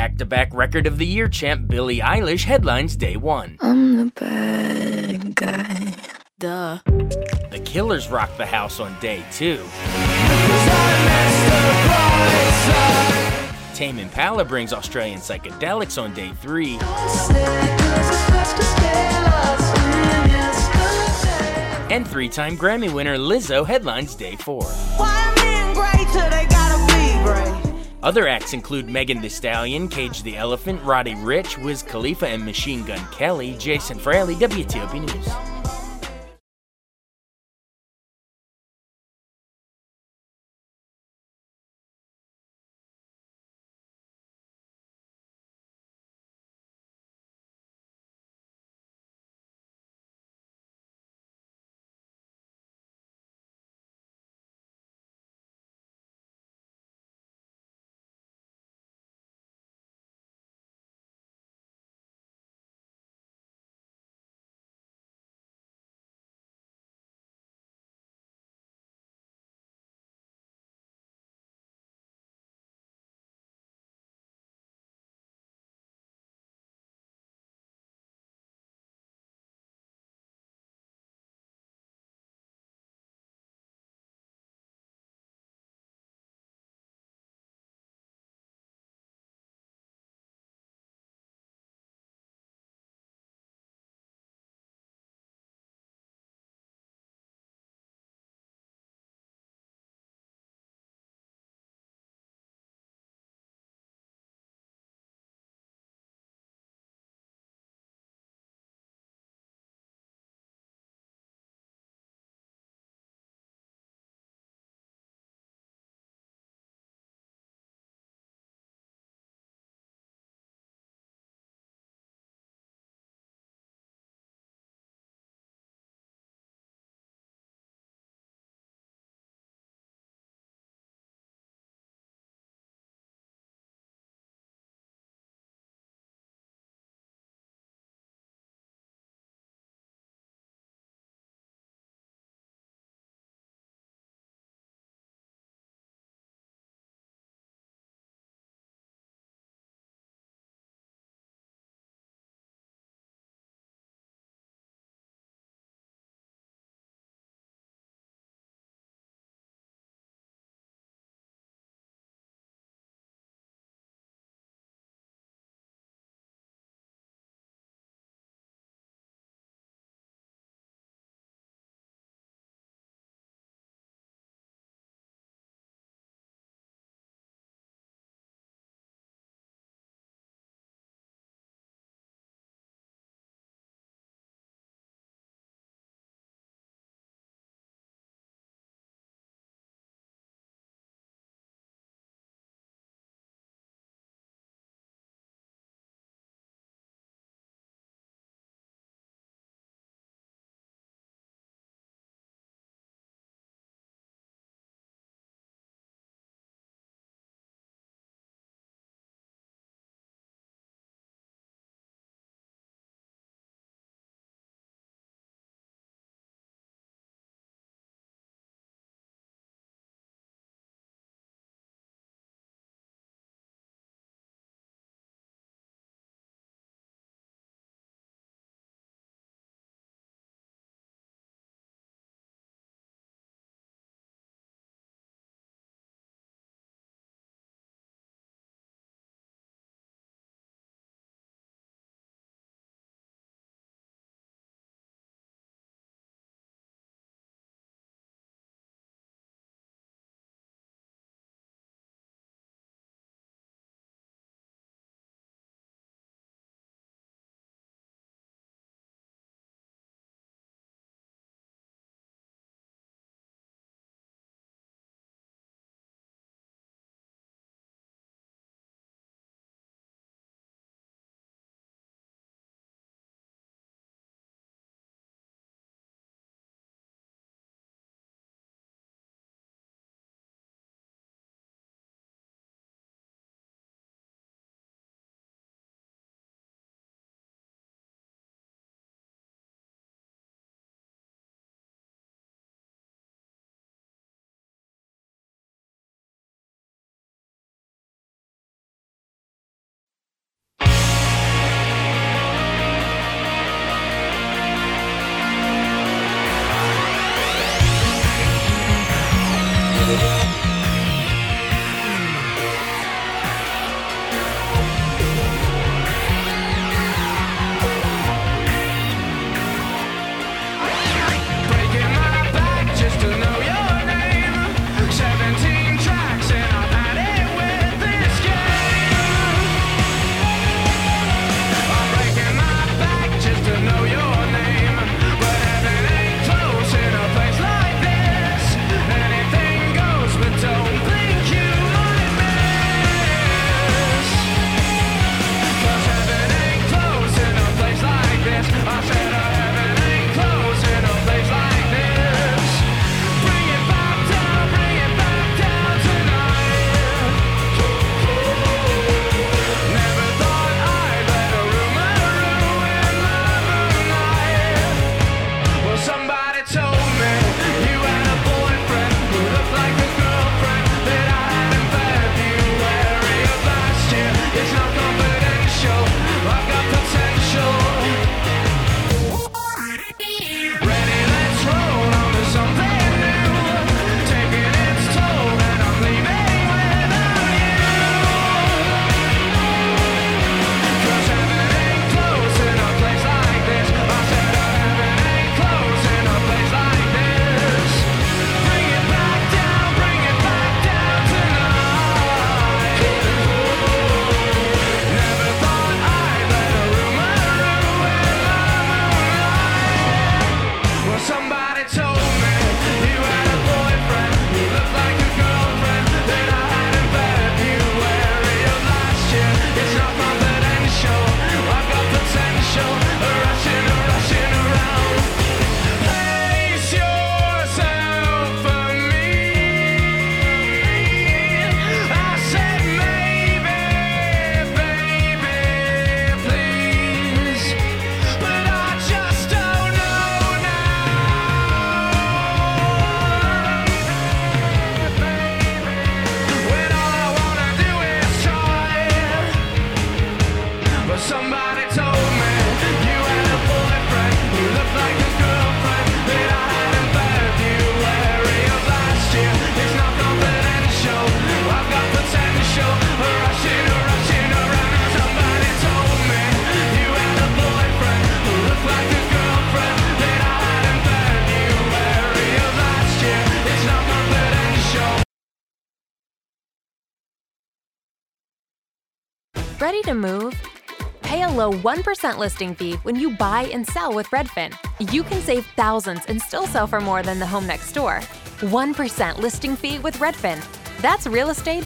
back-to-back Record of the Year champ Billie Eilish headlines day one. I'm the bad guy. Duh. The Killers rock the house on day two. Tame Impala brings Australian psychedelics on day three. And three-time Grammy winner Lizzo headlines day four. Other acts include Megan Thee Stallion, Cage the Elephant, Roddy Ricch, Wiz Khalifa and Machine Gun Kelly. Jason Fraley, WTOP News. not confidential. I've got potential, rushing around. Place yourself for me. I said maybe, baby, please, but I just don't know now. When all I wanna do is try. But somebody told me you had a boyfriend who looked like a girlfriend that I had in February of last year. It's not confidential, I've got potential, rushing around. Somebody told me you had a boyfriend who looked like a girlfriend that I had in February of last year. It's not confidential. Ready to move? Pay a low 1% listing fee when you buy and sell with Redfin. You can save thousands and still sell for more than the home next door. 1% listing fee with Redfin. That's real estate